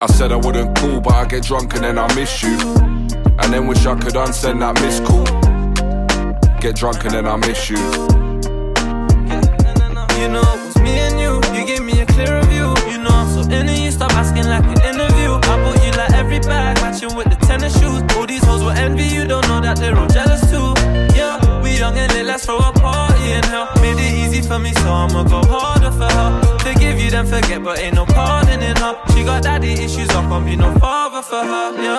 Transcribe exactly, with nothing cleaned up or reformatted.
I said I wouldn't call, but I get drunk and then I miss you. And then wish I could unsend that missed call. Get drunk and then I miss you. You know it was me and you. You gave me a clearer view. You know I'm so into you. Stop asking like an interview. I bought you like every bag, matching with the tennis shoes. All these hoes will envy you. Don't know that they're all jealous too. Yeah, we young and lit. Let's throw a party in hell. Made it easy for me, so I'ma go harder for her. Forgive you, then forget, but ain't no pardoning her. She got daddy issues, I can't be no father for her. Yeah.